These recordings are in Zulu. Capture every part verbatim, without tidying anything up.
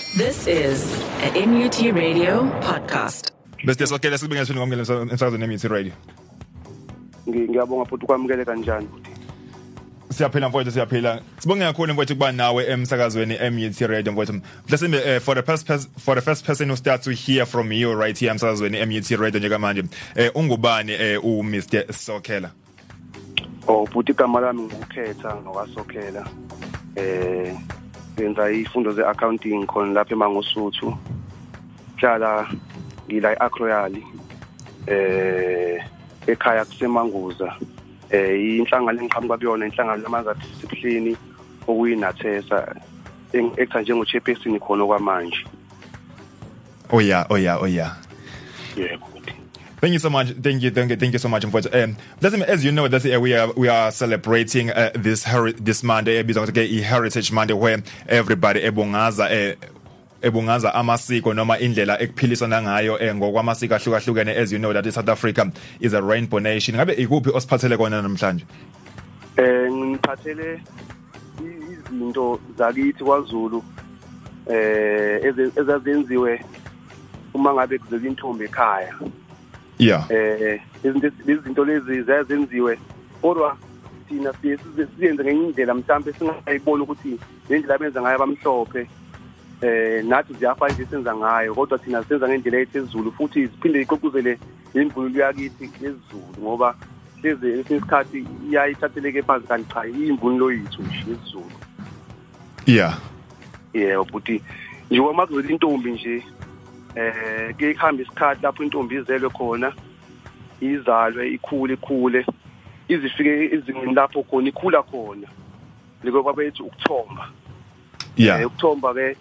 This is a M U T Radio podcast. Bese sokela sibinga sifuna ukwamukela emsakazweni M U T Radio. Ngiyabonga futhi ukwamukele kanjani futhi. Siyaphila mfowethu siyaphila. Sibonge kakhulu mfowethu kuba nawe emsakazweni M U T Radio mfowethu. Mhlasimbe uh, for the first person for the first person who starts to hear from you right here emsakazweni M U T Radio njengamanje. Eh ungubani eh u Mister Sokela? Oh futhi igama lami ngukhetha ngokwaSokela. Eh benza ifundo ze-accounting khona lapha eMangosuthu. Hlala ngila eAcroyali eh ekhaya kusemanguza. Eh inhlangano engiqhamuka kuyona inhlangano yamanzi discipline okuyinathesa ekutha njengo chairperson khona kwamanje. Oh yeah, oh yeah, oh yeah. Yeah. Thank you so much. Thank you, thank you, thank you so much. Um, as you know, that uh, we are we are celebrating uh, this heri- this Monday, uh, Heritage Monday, where everybody ebungaza uh, ebungaza amasiko noma indlela ekuphilisana ngayo ngokwamasiko ahlukahlukene. As you know, that South Africa is a rainbow nation. Ngabe ikuphi osiphathele kona namhlanje? Eh ngiphathele izinto zakithi kwaZulu eh ezazenziwe uma ngabe kuzela intombi ekhaya. Yeah. Eh izinto izinto lezi zazenziwe kodwa thina siyenze ngenye indlela mhlambe singayibona ukuthi indlela abenza ngayo abamhlophe eh nathi ziyafana nje senza ngayo kodwa thina senza ngendlela ephezulu futhi siphinde iqoquzele imvunulo yakithi yesiZulu ngoba lezi isikhathi iyayithatheleke phansi kanti cha imvunulo yethu nje yesiZulu. Yeah. Yeah futhi njengoba makuzela intombi nje eh ke ikhamba isikhathi lapho intombi izelwe khona izalwe ikhule ikhule izifike izingeni lapho khona ikhula khona liko babethu ukuthomba. Yeah. Eh ukuthomba ke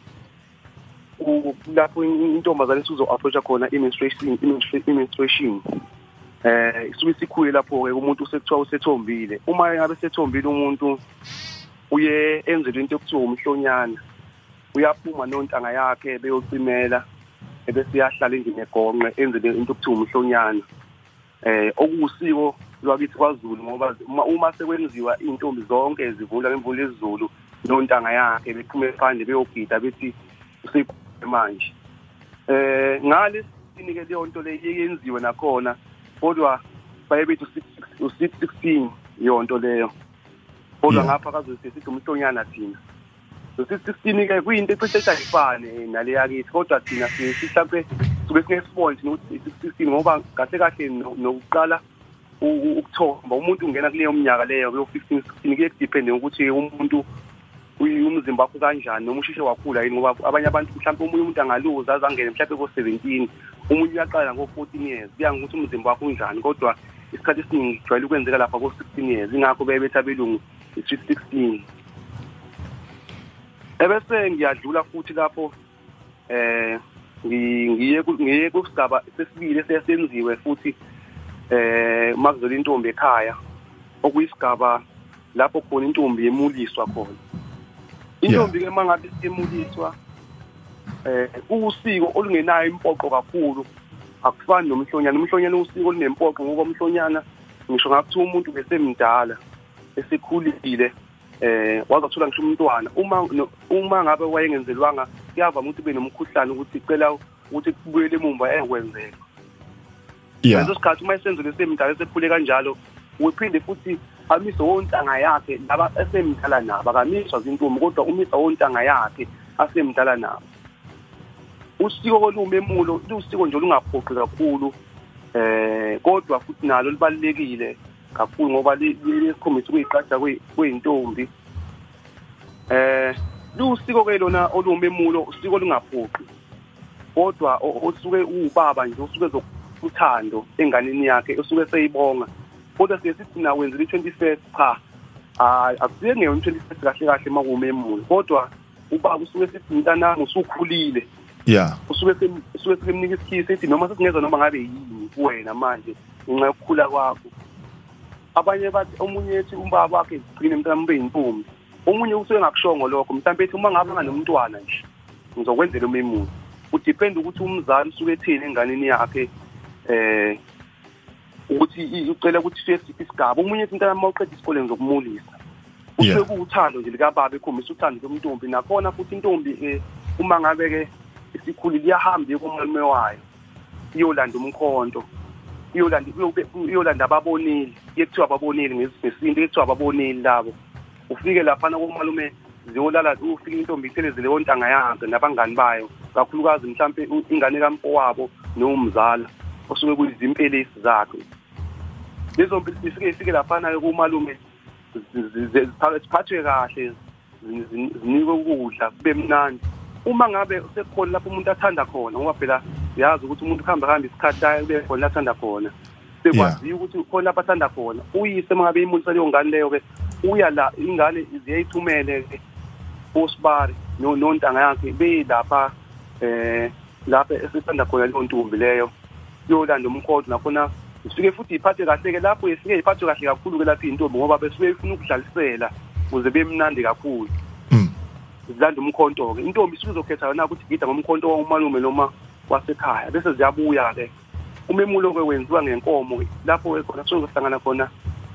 lapho intombazane isizo approach khona menstruation menstruation eh isuke sikhule lapho ke umuntu usekuthiwa usethombile uma ngabe sethombile umuntu uye enzelwe into ekuthiwa umhlonyana uyaphuma nontanga yakhe beyocimela ebese yahlala endlini egonqe enzele into ekuthiwa umhlonyana eh okusiko lwakithi kwaZulu ngoba uma sekwenziwa intombi zonke zivula ngemvulo yesiZulu nontanga yakhe bephuma phandle beyogida bethi usekhule manje eh ngale sinike leyo nto le yenziwe nakhona kodwa bayebethi u six sixteen yonto leyo kodwa ngapha kazothi sithi umhlonyana thina so six sixteen ke kuyinto ecishe ayifane nale yakithi kodwa thina sihlambe suke sinesponge nokuthi six sixteen ngoba kahle kahle nokuqala ukuthomba umuntu ungena kuleyo minyaka leyo yo fifteen sixteen kuye depende ukuthi umuntu umzimba wakho kanjani noma usheshe wakhula yini ngoba abanye abantu mhlawumbe umunye umuntu angaluza azangene mhlawumbe ko seventeen umunye uyaqala ngo fourteen years kuya ngokuthi umzimba wakho unjani kodwa isikhathi esiningi jwayele ukwenzeka lapha ko sixteen years ingakho bebethi abelungu six sixteen. Ebese ngiyadlula futhi lapho eh ngiye ngiye kusigaba sesibili sesenziwe futhi eh makuzela intombi ekhaya okuyisigaba lapho khona intombi yemuliswa khona. Intombi ke mangabe siyemuliswa eh usiko olungenayo impoqo kakhulu akufani nomhlonyana. Umhlonyana usiko olunempoqo ngoba umhlonyana ngisho ngakuthi umuntu besemdala esekhulile eh wazathola ngisho umntwana uma uma ngabe wayengenzelwanga kuyavama ukuthi benomkhuhlane ukuthi icela ukuthi kubuyele emumva ekwenzeka. Yeah. Leso sikhathi uma isenzo semdala sephule kanjalo uphinde futhi amiso wontanga yakhe laba esemdala nabo akamiswa zintombi kodwa umisa wontanga yakhe asemdala nabo. Usiko olumemulo lusiko nje olungaphoqi kakhulu eh kodwa futhi nalo libalekile kakhulu ngoba lisikhombisa ukuyiqaja kweintombi. Eh lusiko ke lona olumemulo usiko olungaphoqi kodwa osuke ubaba nje usuke zokuthando enganeni yakhe usuke seyibonga kodwa sesithi na wenzile twenty-first cha akusiye ngeyo twenty-first kahle kahle makumemulo kodwa ubaba usuke sithi mntanami usukhulile. Yeah. Usuke usuke semnika isikhisi ethi noma sesingeza noma ngabe yini kuwena manje ngenxa yokukhula kwakho. Abanye bathi omunye ethi umbaba wakhe igcine mntana mbe intombi. Omunye usuke ngakushongo lokho mhlawumbe ethi uma ngabe nganomntwana nje ngizokwenzela umemulo. Udepend ukuthi umzali usuke ethini enganeni yakhe eh ukuthi ucela ukuthi first isigaba omunye ethi mntana mawuqeda isikole ngizokumulisa. Usuke kuuthando nje lika baba ekhombisa uthando lomntombi nakhona futhi intombi uma ngabe ke isikhuli liyahamba kumalume wayo iyolanda umkhonto iyolanda iyolanda ababonile yekuthiwa ababonile ngesinto yekuthiwa ababonile labo ufike lapha na kumalume ziyolala ufike intombi itheleze leyo ntanga yakhe nabangani bayo kakhulukazi mhlambe ingane kamfo wabo nomzala osuke kuyizimpelesi zakhe lezo mpelisi ifike lapha na kumalume ziphathwe kahle zinikwe ukudla kube mnandi uma ngabe sekukhona lapho umuntu athanda khona ngoba phela siyazi ukuthi umuntu uhamba hamba isikhathi aye kube khona athanda khona sekwazi ukuthi khona lapho athanda khona uyise mangabe imuntu leyo ngane leyo ke uya la ingane ziyayithumele osibari no nontanga yakhe belapha eh lapha esithanda khona leyo ntombi leyo yolanda umkhonto nakhona sifike futhi iphathe kahle ke lapho isike iphathe kahle kakhulu ke lapha intombi ngoba besuke ifuna ukudlalisela kuze bemnandi kakhulu zilanda umkhonto ke intombi isizokhetha yona ukuthi gida ngomkhonto wamalume noma wasekhaya bese ziyabuya ke umemulo ke wenziwa ngenkomo lapho ke khona sozohlangana khona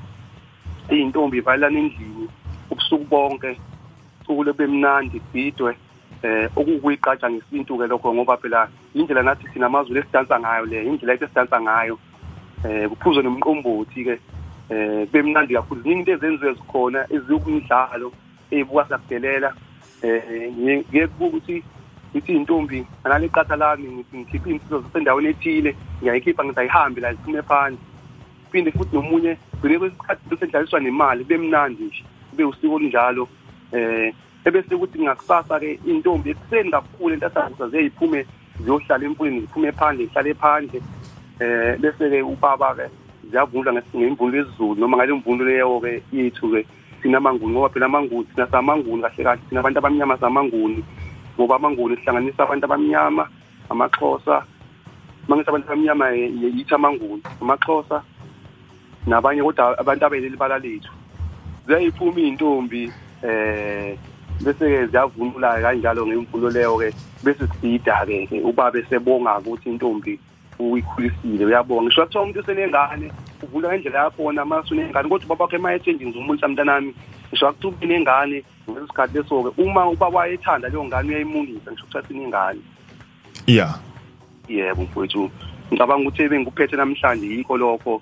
intombi ivalana endlini ubusuku bonke ukule bemnandi bidwe eh okukuyiqatsha ngesintu ke lokho ngoba phela indlela nathi sina amazulu esidansa ngayo le indlela esidansa ngayo eh kuphuzwe nomqombothi ke eh bemnandi kakhulu iningi into ezenziwe zikhona ezikumidlalo ebuka sakudelela eh ngeke ukuthi ithi intombi anale qatha lami ngikhipha insizwa zasendaweni ethile ngiyayikhipha ngizayihambe la ziphume phandle phinde futhi nomunye bele kwesikhathi besendlaliswa nemali bemnandi nje kube usiko njalo eh ebese ukuthi ngakusasa ke intombi ekuseni kakhulu entathaza zeyiphume ziyohlala empulini ziphume phandle ihlale phandle eh bese ke ubaba ke ziyavunula ngesimvunulo esiZulu noma ngale mvunulo leyo ke yethu ke sina manguni ngoba phela amanguni sina samanguni kahle kahle sina abantu abamnyama samanguni ngoba amanguni sihlanganisa abantu abamnyama amaXhosa mangisa abantu abamnyama yithi amanguni amaXhosa nabanye kodwa abantu abeleli bala lethu ziyayiphuma intombi eh bese ke ziyavunula kanjalo ngemvunulo leyo ke bese sibida ke ubaba sebonga ukuthi intombi uyikhulisile uyabonga ngisho ukuthi umuntu usenengane uvula ngendlela yakhona mase unengane kodwa ubaba wakhe mayethenje ngizumuntsa mntanami ngisho ukuthi unengane ngesikhathi leso ke uma ubaba wayethanda leyo ngane uyayimulisa ngisho ukuthi inengane yeah yebo mfowethu ngicabanga ukuthi bengikuphethe namhlanje yikho lokho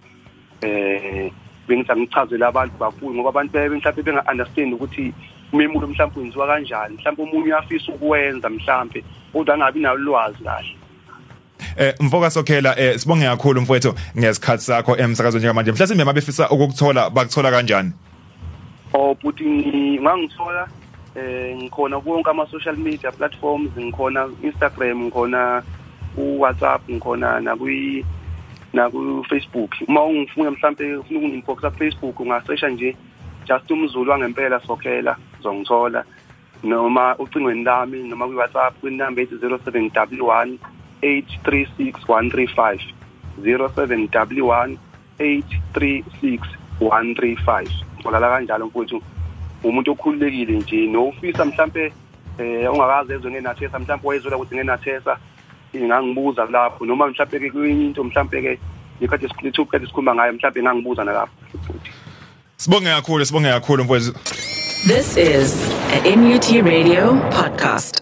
eh bengitha ngichazela abantu bakhulu ngoba abantu bebe mhlawumbe benga understand ukuthi umemulo mhlawumbe wenziwa kanjani mhlawumbe umunye uyafisa ukwenza mhlawumbe kodwa angabi nayo ulwazi kahle. Eh Mfoka Sokhela eh sibonge kakhulu mfowethu ngesikhathi sakho emsakazweni njengamanje mhlawumbe mabefisa ukukuthola bakuthola kanjani? Oh buti ngangithola eh ngikhona konke ama social media platforms ngikhona Instagram ngikhona u WhatsApp ngikhona na kwi na ku Facebook uma ungifuna mhlawumbe ufuna ukunginboxa ku Facebook ungasearcha nje just umZulu wangempela Sokhela uzongithola noma ucingweni lami noma ku WhatsApp kwinamba ethi zero seven double one eight three six one three five zero seven double one eight three six one three five ngolala kanjalo mfowethu umuntu okhululekile nje nofisa mhlawumbe eh ungakaze ezwe ngenathesa mhlawumbe wayezola ukuthi ngenathesa ingangibuza lapho noma mhlawumbe ke kuyinye into mhlawumbe ke ikhathi sikhulithu ukhathi sikhuluma ngayo mhlawumbe ngangibuza nalapho futhi sibonge kakhulu sibonge kakhulu mfowethu. This is a N U T Radio podcast.